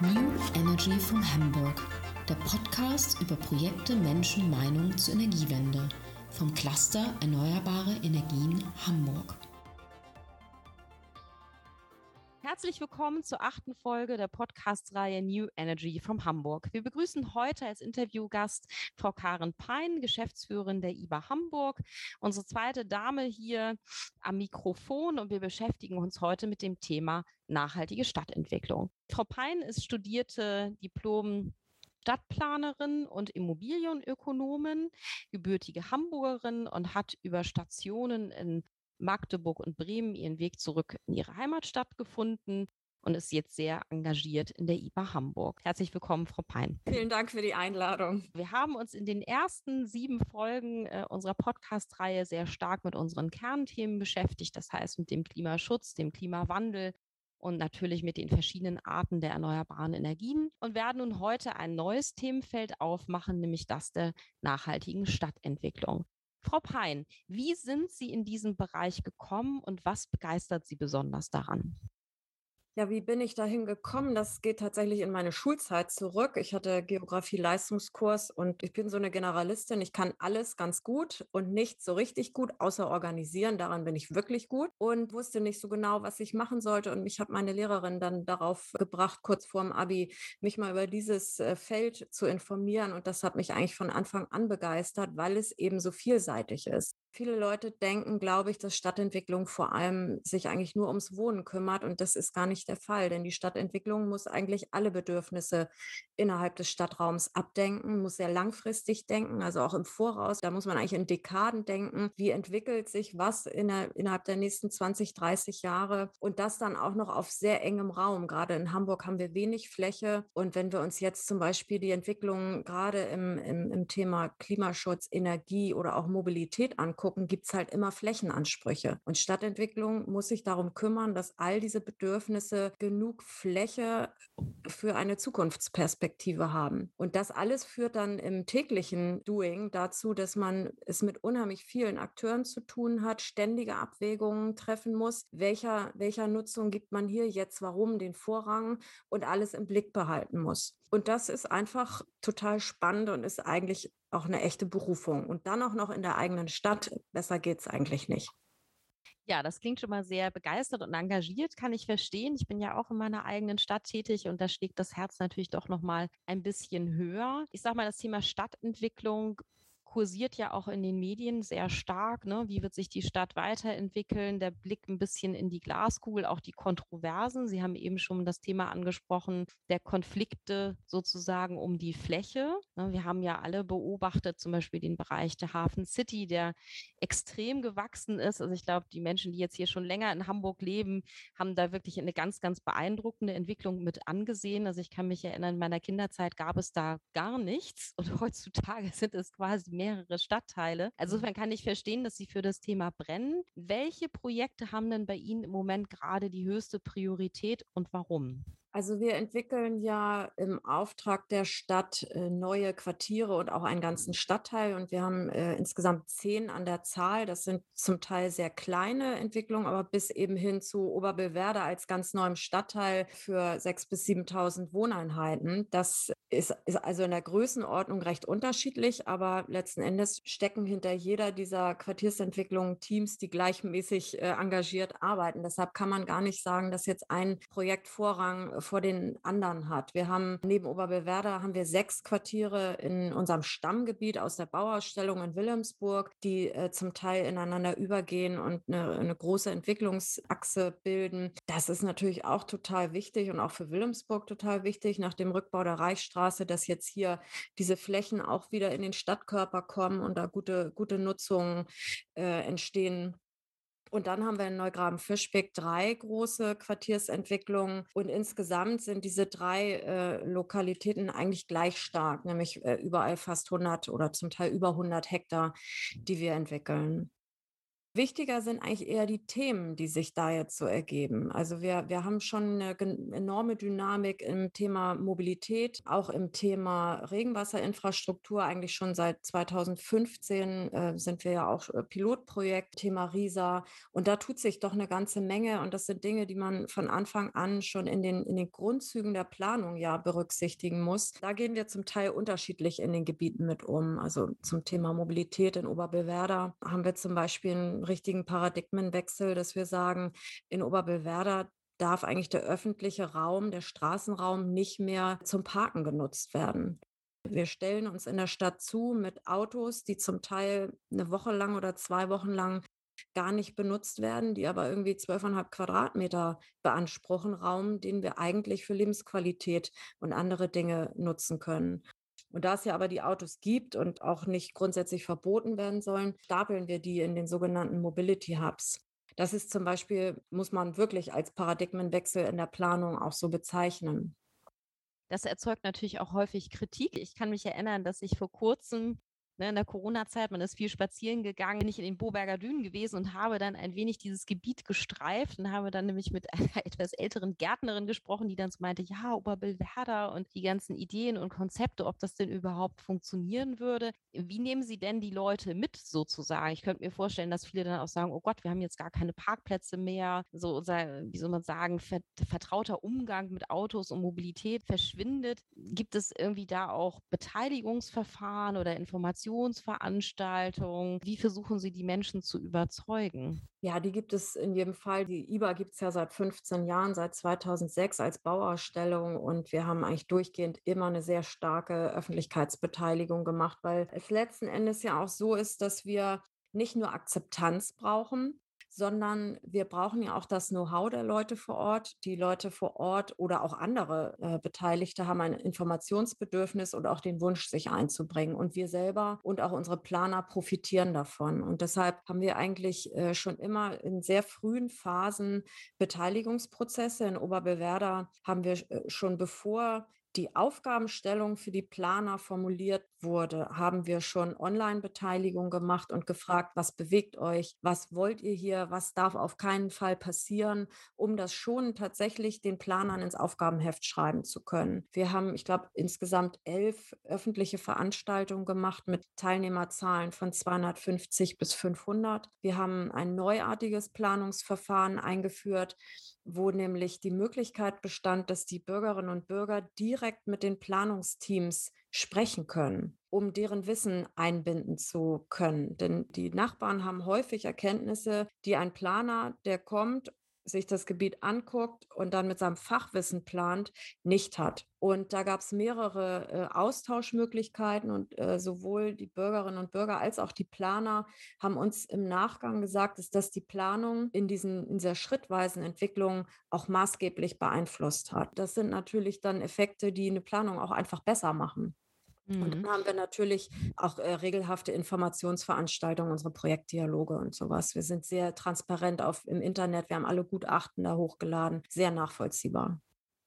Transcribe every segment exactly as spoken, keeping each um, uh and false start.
New Energy from Hamburg, der Podcast über Projekte, Menschen, Meinung zur Energiewende vom Cluster Erneuerbare Energien Hamburg. Herzlich willkommen zur achten Folge der Podcast-Reihe New Energy from Hamburg. Wir begrüßen heute als Interviewgast Frau Karin Pein, Geschäftsführerin der I B A Hamburg, unsere zweite Dame hier am Mikrofon, und wir beschäftigen uns heute mit dem Thema nachhaltige Stadtentwicklung. Frau Pein ist studierte Diplom Stadtplanerin und Immobilienökonomin, gebürtige Hamburgerin und hat über Stationen in Magdeburg und Bremen ihren Weg zurück in ihre Heimatstadt gefunden und ist jetzt sehr engagiert in der I B A Hamburg. Herzlich willkommen, Frau Pein. Vielen Dank für die Einladung. Wir haben uns in den ersten sieben Folgen äh, unserer Podcast-Reihe sehr stark mit unseren Kernthemen beschäftigt, das heißt mit dem Klimaschutz, dem Klimawandel und natürlich mit den verschiedenen Arten der erneuerbaren Energien und werden nun heute ein neues Themenfeld aufmachen, nämlich das der nachhaltigen Stadtentwicklung. Frau Pein, wie sind Sie in diesen Bereich gekommen und was begeistert Sie besonders daran? Ja, wie bin ich dahin gekommen? Das geht tatsächlich in meine Schulzeit zurück. Ich hatte Geografie-Leistungskurs und ich bin so eine Generalistin. Ich kann alles ganz gut und nichts so richtig gut, außer organisieren. Daran bin ich wirklich gut und wusste nicht so genau, was ich machen sollte. Und mich hat meine Lehrerin dann darauf gebracht, kurz vorm Abi, mich mal über dieses Feld zu informieren. Und das hat mich eigentlich von Anfang an begeistert, weil es eben so vielseitig ist. Viele Leute denken, glaube ich, dass Stadtentwicklung vor allem sich eigentlich nur ums Wohnen kümmert, und das ist gar nicht der Fall, denn die Stadtentwicklung muss eigentlich alle Bedürfnisse innerhalb des Stadtraums abdenken, muss sehr langfristig denken, also auch im Voraus. Da muss man eigentlich in Dekaden denken, wie entwickelt sich was in der, innerhalb der nächsten zwanzig, dreißig Jahre, und das dann auch noch auf sehr engem Raum. Gerade in Hamburg haben wir wenig Fläche, und wenn wir uns jetzt zum Beispiel die Entwicklung gerade im, im, im Thema Klimaschutz, Energie oder auch Mobilität angucken, gibt es halt immer Flächenansprüche. Und Stadtentwicklung muss sich darum kümmern, dass all diese Bedürfnisse genug Fläche für eine Zukunftsperspektive haben. Und das alles führt dann im täglichen Doing dazu, dass man es mit unheimlich vielen Akteuren zu tun hat, ständige Abwägungen treffen muss. Welcher, welcher Nutzung gibt man hier jetzt, warum, den Vorrang, und alles im Blick behalten muss. Und das ist einfach total spannend und ist eigentlich auch eine echte Berufung. Und dann auch noch in der eigenen Stadt. Besser geht's eigentlich nicht. Ja, das klingt schon mal sehr begeistert und engagiert, kann ich verstehen. Ich bin ja auch in meiner eigenen Stadt tätig und da schlägt das Herz natürlich doch noch mal ein bisschen höher. Ich sage mal, das Thema Stadtentwicklung kursiert ja auch in den Medien sehr stark. Ne? Wie wird sich die Stadt weiterentwickeln? Der Blick ein bisschen in die Glaskugel, auch die Kontroversen. Sie haben eben schon das Thema angesprochen, der Konflikte sozusagen um die Fläche. Ne? Wir haben ja alle beobachtet, zum Beispiel den Bereich der Hafen City, der extrem gewachsen ist. Also ich glaube, die Menschen, die jetzt hier schon länger in Hamburg leben, haben da wirklich eine ganz, ganz beeindruckende Entwicklung mit angesehen. Also ich kann mich erinnern, in meiner Kinderzeit gab es da gar nichts und heutzutage sind es quasi mehrere Stadtteile. Also insofern kann ich verstehen, dass Sie für das Thema brennen. Welche Projekte haben denn bei Ihnen im Moment gerade die höchste Priorität und warum? Also wir entwickeln ja im Auftrag der Stadt äh, neue Quartiere und auch einen ganzen Stadtteil. Und wir haben äh, insgesamt zehn an der Zahl. Das sind zum Teil sehr kleine Entwicklungen, aber bis eben hin zu Oberbillwerder als ganz neuem Stadtteil für sechstausend bis siebentausend Wohneinheiten. Das ist, ist also in der Größenordnung recht unterschiedlich, aber letzten Endes stecken hinter jeder dieser Quartiersentwicklungen Teams, die gleichmäßig äh, engagiert arbeiten. Deshalb kann man gar nicht sagen, dass jetzt ein Projekt Vorrang vor den anderen hat. Wir haben neben Oberbillwerder haben wir sechs Quartiere in unserem Stammgebiet aus der Bauausstellung in Wilhelmsburg, die äh, zum Teil ineinander übergehen und eine, eine große Entwicklungsachse bilden. Das ist natürlich auch total wichtig und auch für Wilhelmsburg total wichtig, nach dem Rückbau der Reichsstraße, dass jetzt hier diese Flächen auch wieder in den Stadtkörper kommen und da gute, gute Nutzungen äh, entstehen. Und dann haben wir in Neugraben-Fischbeck drei große Quartiersentwicklungen. Und insgesamt sind diese drei äh, Lokalitäten eigentlich gleich stark, nämlich äh, überall fast hundert oder zum Teil über hundert Hektar, die wir entwickeln. Wichtiger sind eigentlich eher die Themen, die sich da jetzt so ergeben. Also wir, wir haben schon eine gen- enorme Dynamik im Thema Mobilität, auch im Thema Regenwasserinfrastruktur. Eigentlich schon seit zweitausendfünfzehn äh, sind wir ja auch äh, Pilotprojekt, Thema Risa. Und da tut sich doch eine ganze Menge. Und das sind Dinge, die man von Anfang an schon in den, in den Grundzügen der Planung ja berücksichtigen muss. Da gehen wir zum Teil unterschiedlich in den Gebieten mit um. Also zum Thema Mobilität in Oberbillwerder haben wir zum Beispiel einen richtigen Paradigmenwechsel, dass wir sagen, in Oberbillwerder darf eigentlich der öffentliche Raum, der Straßenraum nicht mehr zum Parken genutzt werden. Wir stellen uns in der Stadt zu mit Autos, die zum Teil eine Woche lang oder zwei Wochen lang gar nicht benutzt werden, die aber irgendwie zwölfeinhalb Quadratmeter beanspruchen, Raum, den wir eigentlich für Lebensqualität und andere Dinge nutzen können. Und da es ja aber die Autos gibt und auch nicht grundsätzlich verboten werden sollen, stapeln wir die in den sogenannten Mobility Hubs. Das ist zum Beispiel, muss man wirklich als Paradigmenwechsel in der Planung auch so bezeichnen. Das erzeugt natürlich auch häufig Kritik. Ich kann mich erinnern, dass ich vor kurzem, ne, in der Corona-Zeit, man ist viel spazieren gegangen, bin ich in den Boberger Dünen gewesen und habe dann ein wenig dieses Gebiet gestreift und habe dann nämlich mit einer etwas älteren Gärtnerin gesprochen, die dann so meinte, ja, Oberbillwerder und die ganzen Ideen und Konzepte, ob das denn überhaupt funktionieren würde. Wie nehmen Sie denn die Leute mit sozusagen? Ich könnte mir vorstellen, dass viele dann auch sagen, oh Gott, wir haben jetzt gar keine Parkplätze mehr. So unser, wie soll man sagen, ver vertrauter Umgang mit Autos und Mobilität verschwindet. Gibt es irgendwie da auch Beteiligungsverfahren oder Informationsveranstaltungen? Wie versuchen Sie die Menschen zu überzeugen? Ja, die gibt es in jedem Fall. Die I B A gibt es ja seit fünfzehn Jahren, seit zweitausendsechs als Bauausstellung. Und wir haben eigentlich durchgehend immer eine sehr starke Öffentlichkeitsbeteiligung gemacht, weil es letzten Endes ja auch so ist, dass wir nicht nur Akzeptanz brauchen, sondern wir brauchen ja auch das Know-how der Leute vor Ort. Die Leute vor Ort oder auch andere äh, Beteiligte haben ein Informationsbedürfnis und auch den Wunsch, sich einzubringen. Und wir selber und auch unsere Planer profitieren davon. Und deshalb haben wir eigentlich äh, schon immer in sehr frühen Phasen Beteiligungsprozesse. In Oberbillwerder haben wir äh, schon bevor die Aufgabenstellung für die Planer formuliert wurde, haben wir schon Online-Beteiligung gemacht und gefragt, was bewegt euch, was wollt ihr hier, was darf auf keinen Fall passieren, um das schon tatsächlich den Planern ins Aufgabenheft schreiben zu können. Wir haben, ich glaube, insgesamt elf öffentliche Veranstaltungen gemacht mit Teilnehmerzahlen von zweihundertfünfzig bis fünfhundert. Wir haben ein neuartiges Planungsverfahren eingeführt, wo nämlich die Möglichkeit bestand, dass die Bürgerinnen und Bürger direkt mit den Planungsteams sprechen können, um deren Wissen einbinden zu können. Denn die Nachbarn haben häufig Erkenntnisse, die ein Planer, der kommt, sich das Gebiet anguckt und dann mit seinem Fachwissen plant, nicht hat. Und da gab es mehrere äh, Austauschmöglichkeiten und äh, sowohl die Bürgerinnen und Bürger als auch die Planer haben uns im Nachgang gesagt, dass das die Planung in, diesen, in dieser schrittweisen Entwicklung auch maßgeblich beeinflusst hat. Das sind natürlich dann Effekte, die eine Planung auch einfach besser machen. Und Mhm. dann haben wir natürlich auch äh, regelhafte Informationsveranstaltungen, unsere Projektdialoge und sowas. Wir sind sehr transparent auf, im Internet. Wir haben alle Gutachten da hochgeladen. Sehr nachvollziehbar.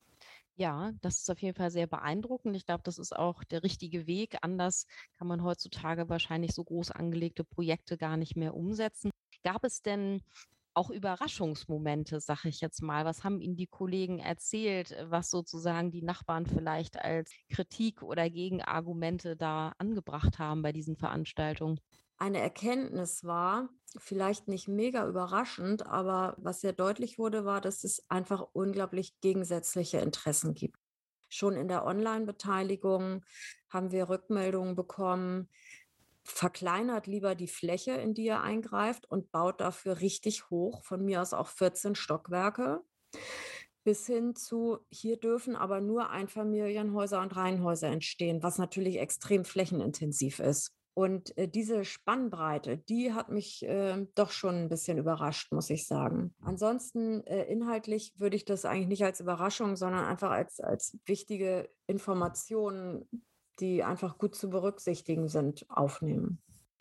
Ja, das ist auf jeden Fall sehr beeindruckend. Ich glaube, das ist auch der richtige Weg. Anders kann man heutzutage wahrscheinlich so groß angelegte Projekte gar nicht mehr umsetzen. Gab es denn auch Überraschungsmomente, sage ich jetzt mal? Was haben Ihnen die Kollegen erzählt, was sozusagen die Nachbarn vielleicht als Kritik oder Gegenargumente da angebracht haben bei diesen Veranstaltungen? Eine Erkenntnis war, vielleicht nicht mega überraschend, aber was sehr deutlich wurde, war, dass es einfach unglaublich gegensätzliche Interessen gibt. Schon in der Online-Beteiligung haben wir Rückmeldungen bekommen, verkleinert lieber die Fläche, in die ihr eingreift und baut dafür richtig hoch, von mir aus auch vierzehn Stockwerke, bis hin zu, hier dürfen aber nur Einfamilienhäuser und Reihenhäuser entstehen, was natürlich extrem flächenintensiv ist. Und äh, diese Spannbreite, die hat mich äh, doch schon ein bisschen überrascht, muss ich sagen. Ansonsten äh, inhaltlich würde ich das eigentlich nicht als Überraschung, sondern einfach als, als wichtige Informationen, die einfach gut zu berücksichtigen sind, aufnehmen.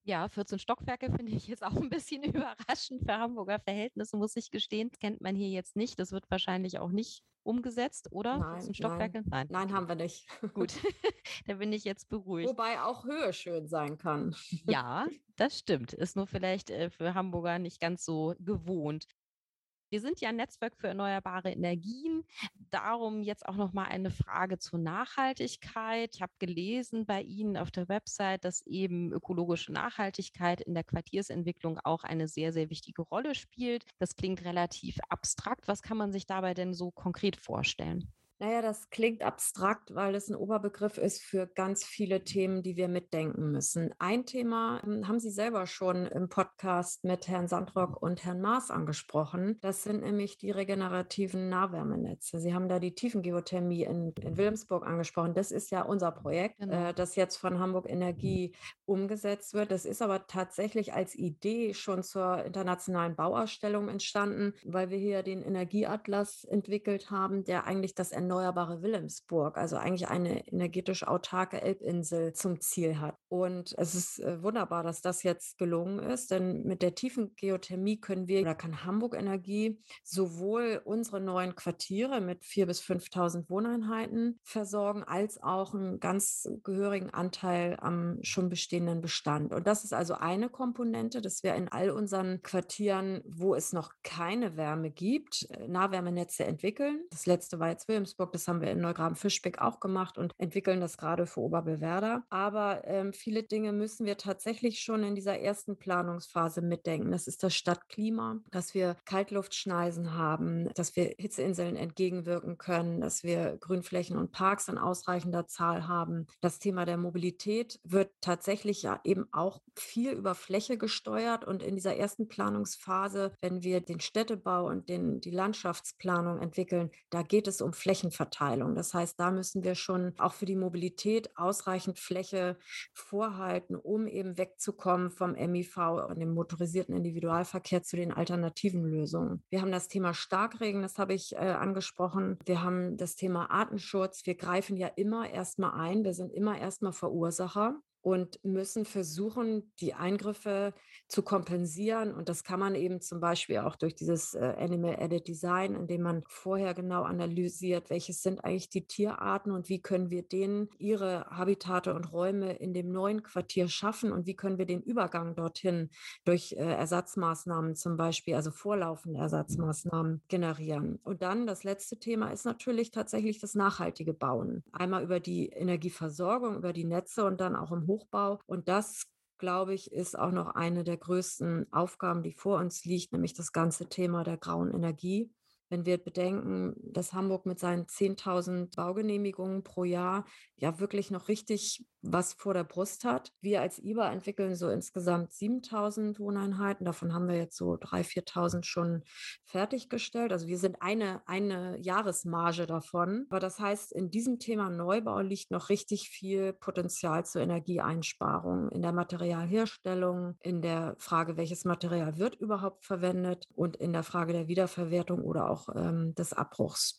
Ja, vierzehn Stockwerke finde ich jetzt auch ein bisschen überraschend für Hamburger Verhältnisse, muss ich gestehen. Das kennt man hier jetzt nicht. Das wird wahrscheinlich auch nicht umgesetzt, oder? Nein, vierzehn nein, Stockwerke? Nein, nein, okay, haben wir nicht. gut. Da bin ich jetzt beruhigt. Wobei auch Höhe schön sein kann. Ja, das stimmt. Ist nur vielleicht, äh, für Hamburger nicht ganz so gewohnt. Wir sind ja ein Netzwerk für erneuerbare Energien. Darum jetzt auch noch mal eine Frage zur Nachhaltigkeit. Ich habe gelesen bei Ihnen auf der Website, dass eben ökologische Nachhaltigkeit in der Quartiersentwicklung auch eine sehr, sehr wichtige Rolle spielt. Das klingt relativ abstrakt. Was kann man sich dabei denn so konkret vorstellen? Naja, das klingt abstrakt, weil es ein Oberbegriff ist für ganz viele Themen, die wir mitdenken müssen. Ein Thema ähm, haben Sie selber schon im Podcast mit Herrn Sandrock und Herrn Maas angesprochen. Das sind nämlich die regenerativen Nahwärmenetze. Sie haben da die Tiefengeothermie in, in Wilhelmsburg angesprochen. Das ist ja unser Projekt, Genau. äh, das jetzt von Hamburg Energie umgesetzt wird. Das ist aber tatsächlich als Idee schon zur internationalen Bauausstellung entstanden, weil wir hier den Energieatlas entwickelt haben, der eigentlich das erneuerbare Wilhelmsburg, also eigentlich eine energetisch autarke Elbinsel zum Ziel hat. Und es ist äh, wunderbar, dass das jetzt gelungen ist, denn mit der tiefen Geothermie können wir oder kann Hamburg Energie sowohl unsere neuen Quartiere mit viertausend bis fünftausend Wohneinheiten versorgen, als auch einen ganz gehörigen Anteil am schon bestehenden Bestand. Und das ist also eine Komponente, dass wir in all unseren Quartieren, wo es noch keine Wärme gibt, äh, Nahwärmenetze entwickeln. Das letzte war jetzt Wilhelmsburg, das haben wir in Neugraben-Fischbeck auch gemacht und entwickeln das gerade für Oberbewerder. Aber ähm, viele Dinge müssen wir tatsächlich schon in dieser ersten Planungsphase mitdenken. Das ist das Stadtklima, dass wir Kaltluftschneisen haben, dass wir Hitzeinseln entgegenwirken können, dass wir Grünflächen und Parks in ausreichender Zahl haben. Das Thema der Mobilität wird tatsächlich ja eben auch viel über Fläche gesteuert. Und in dieser ersten Planungsphase, wenn wir den Städtebau und den, die Landschaftsplanung entwickeln, da geht es um Flächenverteilung. Das heißt, da müssen wir schon auch für die Mobilität ausreichend Fläche vorhalten, um eben wegzukommen vom M I V und dem motorisierten Individualverkehr zu den alternativen Lösungen. Wir haben das Thema Starkregen, das habe ich äh, angesprochen. Wir haben das Thema Artenschutz. Wir greifen ja immer erstmal ein. Wir sind immer erstmal Verursacher und müssen versuchen, die Eingriffe zu kompensieren. Und das kann man eben zum Beispiel auch durch dieses äh, Animal Edit Design, indem man vorher genau analysiert, welches sind eigentlich die Tierarten und wie können wir denen ihre Habitate und Räume in dem neuen Quartier schaffen und wie können wir den Übergang dorthin durch äh, Ersatzmaßnahmen zum Beispiel, also vorlaufende Ersatzmaßnahmen generieren. Und dann das letzte Thema ist natürlich tatsächlich das nachhaltige Bauen. Einmal über die Energieversorgung, über die Netze und dann auch im Hochbau. Und das, glaube ich, ist auch noch eine der größten Aufgaben, die vor uns liegt, nämlich das ganze Thema der grauen Energie. Wenn wir bedenken, dass Hamburg mit seinen zehntausend Baugenehmigungen pro Jahr ja wirklich noch richtig was vor der Brust hat. Wir als I B A entwickeln so insgesamt siebentausend Wohneinheiten. Davon haben wir jetzt so dreitausend, viertausend schon fertiggestellt. Also wir sind eine, eine Jahresmarge davon. Aber das heißt, in diesem Thema Neubau liegt noch richtig viel Potenzial zur Energieeinsparung in der Materialherstellung, in der Frage, welches Material wird überhaupt verwendet und in der Frage der Wiederverwertung oder auch ähm, des Abbruchs.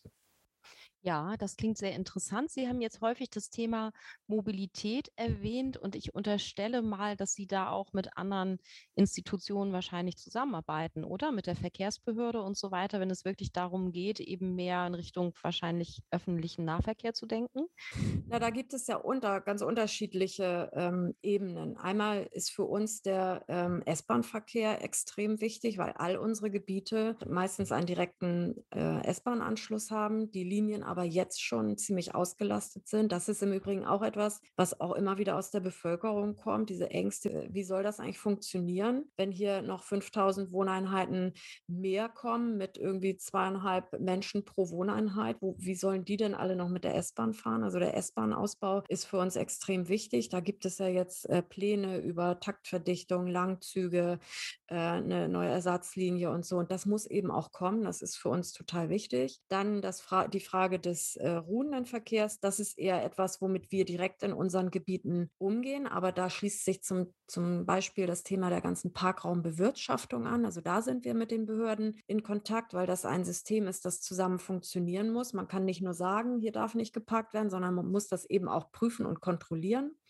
Ja, das klingt sehr interessant. Sie haben jetzt häufig das Thema Mobilität erwähnt und ich unterstelle mal, dass Sie da auch mit anderen Institutionen wahrscheinlich zusammenarbeiten, oder? Mit der Verkehrsbehörde und so weiter, wenn es wirklich darum geht, eben mehr in Richtung wahrscheinlich öffentlichen Nahverkehr zu denken. Na, da gibt es ja unter, ganz unterschiedliche ähm, Ebenen. Einmal ist für uns der ähm, S-Bahn-Verkehr extrem wichtig, weil all unsere Gebiete meistens einen direkten äh, S-Bahn-Anschluss haben, die Linien aber jetzt schon ziemlich ausgelastet sind. Das ist im Übrigen auch etwas, was auch immer wieder aus der Bevölkerung kommt, diese Ängste. Wie soll das eigentlich funktionieren, wenn hier noch fünftausend Wohneinheiten mehr kommen mit irgendwie zweieinhalb Menschen pro Wohneinheit? Wo, wie sollen die denn alle noch mit der S-Bahn fahren? Also der S-Bahn-Ausbau ist für uns extrem wichtig. Da gibt es ja jetzt äh, Pläne über Taktverdichtung, Langzüge, äh, eine neue Ersatzlinie und so. Und das muss eben auch kommen. Das ist für uns total wichtig. Dann das Fra- die Frage des äh, ruhenden Verkehrs. Das ist eher etwas, womit wir direkt in unseren Gebieten umgehen. Aber da schließt sich zum, zum Beispiel das Thema der ganzen Parkraumbewirtschaftung an. Also da sind wir mit den Behörden in Kontakt, weil das ein System ist, das zusammen funktionieren muss. Man kann nicht nur sagen, hier darf nicht geparkt werden, sondern man muss das eben auch prüfen und kontrollieren.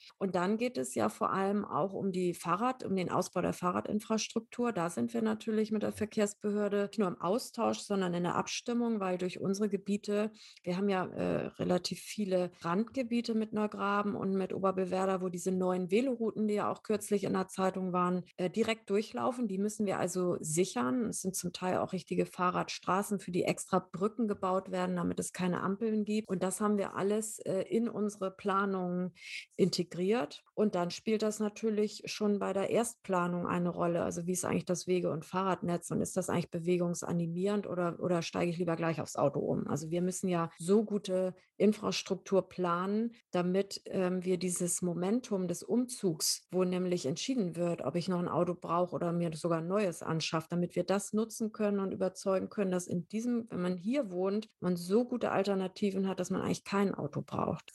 Und dann geht es ja vor allem auch um die Fahrrad, um den Ausbau der Fahrradinfrastruktur. Da sind wir natürlich mit der Verkehrsbehörde nicht nur im Austausch, sondern in der Abstimmung, weil durch unsere Gebiete, wir haben ja äh, relativ viele Randgebiete mit Neugraben und mit Oberbillwerder, wo diese neuen Velorouten, die ja auch kürzlich in der Zeitung waren, äh, direkt durchlaufen. Die müssen wir also sichern. Es sind zum Teil auch richtige Fahrradstraßen, für die extra Brücken gebaut werden, damit es keine Ampeln gibt. Und das haben wir alles äh, in unsere Planung integriert. Und dann spielt das natürlich schon bei der Erstplanung eine Rolle. Also wie ist eigentlich das Wege- und Fahrradnetz und ist das eigentlich bewegungsanimierend oder, oder steige ich lieber gleich aufs Auto um? Also wir müssen ja so gute Infrastruktur planen, damit ähm, wir dieses Momentum des Umzugs, wo nämlich entschieden wird, ob ich noch ein Auto brauche oder mir sogar ein neues anschaffe, damit wir das nutzen können und überzeugen können, dass in diesem, wenn man hier wohnt, man so gute Alternativen hat, dass man eigentlich kein Auto braucht.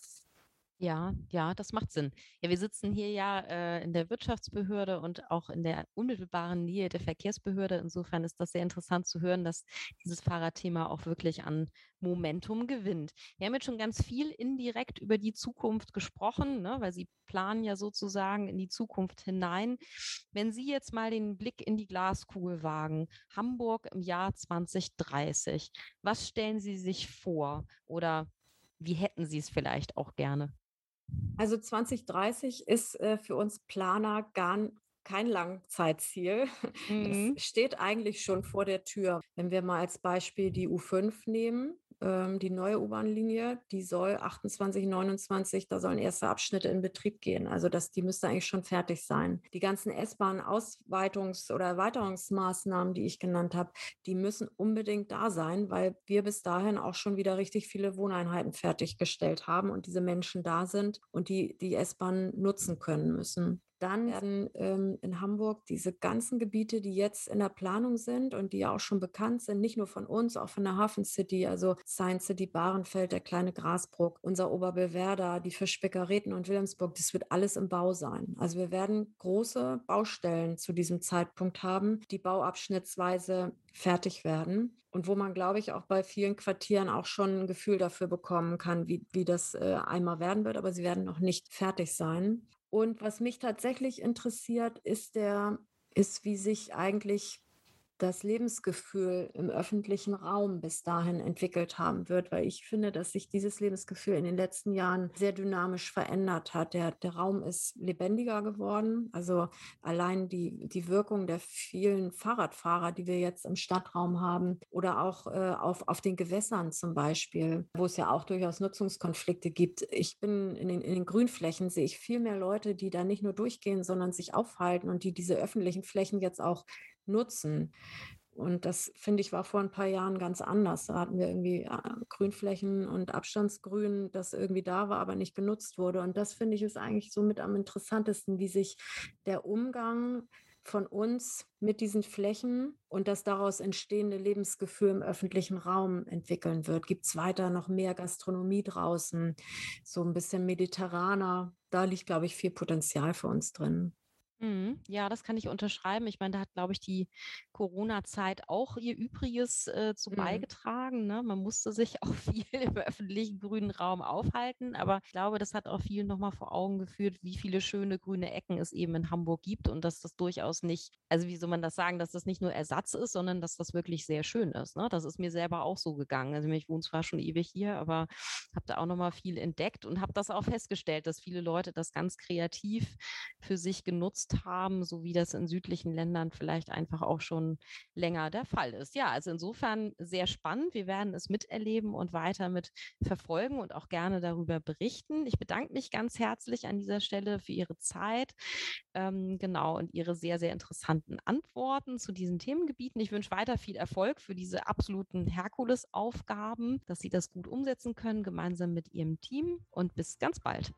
Ja, ja, das macht Sinn. Ja, wir sitzen hier ja äh, in der Wirtschaftsbehörde und auch in der unmittelbaren Nähe der Verkehrsbehörde. Insofern ist das sehr interessant zu hören, dass dieses Fahrradthema auch wirklich an Momentum gewinnt. Wir haben jetzt schon ganz viel indirekt über die Zukunft gesprochen, ne, weil Sie planen ja sozusagen in die Zukunft hinein. Wenn Sie jetzt mal den Blick in die Glaskugel wagen, Hamburg im Jahr zwanzig dreißig, was stellen Sie sich vor oder wie hätten Sie es vielleicht auch gerne? Also zwanzig dreißig ist äh, für uns Planer gar n- kein Langzeitziel. Das Mhm. steht eigentlich schon vor der Tür. Wenn wir mal als Beispiel die U fünf nehmen, ähm, die neue U-Bahn-Linie, die soll achtundzwanzig, neunundzwanzig, da sollen erste Abschnitte in Betrieb gehen. Also das, die müsste eigentlich schon fertig sein. Die ganzen S-Bahn-Ausweitungs- oder Erweiterungsmaßnahmen, die ich genannt habe, die müssen unbedingt da sein, weil wir bis dahin auch schon wieder richtig viele Wohneinheiten fertiggestellt haben und diese Menschen da sind und die die S-Bahn nutzen können müssen. Dann werden ähm, in Hamburg diese ganzen Gebiete, die jetzt in der Planung sind und die ja auch schon bekannt sind, nicht nur von uns, auch von der Hafen City, also Science City, Bahrenfeld, der kleine Grasbruck, unser Oberbillwerder, die Fischbäckereten und Wilhelmsburg, das wird alles im Bau sein. Also wir werden große Baustellen zu diesem Zeitpunkt haben, die bauabschnittsweise fertig werden und wo man, glaube ich, auch bei vielen Quartieren auch schon ein Gefühl dafür bekommen kann, wie, wie das äh, einmal werden wird, aber sie werden noch nicht fertig sein. Und was mich tatsächlich interessiert, ist der, ist, wie sich eigentlich das Lebensgefühl im öffentlichen Raum bis dahin entwickelt haben wird, weil ich finde, dass sich dieses Lebensgefühl in den letzten Jahren sehr dynamisch verändert hat. Der, der Raum ist lebendiger geworden. Also allein die, die Wirkung der vielen Fahrradfahrer, die wir jetzt im Stadtraum haben oder auch äh, auf, auf den Gewässern zum Beispiel, wo es ja auch durchaus Nutzungskonflikte gibt. Ich bin in den, in den Grünflächen, sehe ich viel mehr Leute, die da nicht nur durchgehen, sondern sich aufhalten und die diese öffentlichen Flächen jetzt auch nutzen. Und das, finde ich, war vor ein paar Jahren ganz anders. Da hatten wir irgendwie äh, Grünflächen und Abstandsgrün, das irgendwie da war, aber nicht genutzt wurde. Und das, finde ich, ist eigentlich so mit am interessantesten, wie sich der Umgang von uns mit diesen Flächen und das daraus entstehende Lebensgefühl im öffentlichen Raum entwickeln wird. Gibt es weiter noch mehr Gastronomie draußen, so ein bisschen mediterraner? Da liegt, glaube ich, viel Potenzial für uns drin. Mhm. Ja, das kann ich unterschreiben. Ich meine, da hat, glaube ich, die Corona-Zeit auch ihr Übriges äh, zu Mhm. beigetragen. Ne? Man musste sich auch viel im öffentlichen grünen Raum aufhalten, aber ich glaube, das hat auch vielen nochmal vor Augen geführt, wie viele schöne grüne Ecken es eben in Hamburg gibt und dass das durchaus nicht, also wie soll man das sagen, dass das nicht nur Ersatz ist, sondern dass das wirklich sehr schön ist. Ne? Das ist mir selber auch so gegangen. Also ich wohne zwar schon ewig hier, aber habe da auch nochmal viel entdeckt und habe das auch festgestellt, dass viele Leute das ganz kreativ für sich genutzt haben, so wie das in südlichen Ländern vielleicht einfach auch schon länger der Fall ist. Ja, also insofern sehr spannend. Wir werden es miterleben und weiter mit verfolgen und auch gerne darüber berichten. Ich bedanke mich ganz herzlich an dieser Stelle für Ihre Zeit, ähm, genau, und Ihre sehr, sehr interessanten Antworten zu diesen Themengebieten. Ich wünsche weiter viel Erfolg für diese absoluten Herkulesaufgaben, dass Sie das gut umsetzen können, gemeinsam mit Ihrem Team und bis ganz bald.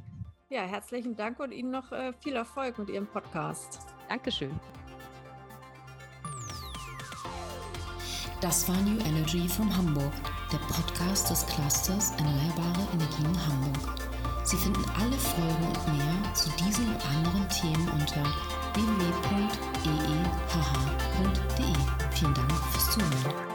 Ja, herzlichen Dank und Ihnen noch äh, viel Erfolg mit Ihrem Podcast. Dankeschön. Das war New Energy von Hamburg, der Podcast des Clusters Erneuerbare Energien Hamburg. Sie finden alle Folgen und mehr zu diesen und anderen Themen unter w w w punkt e e h h punkt d e. Vielen Dank fürs Zuhören.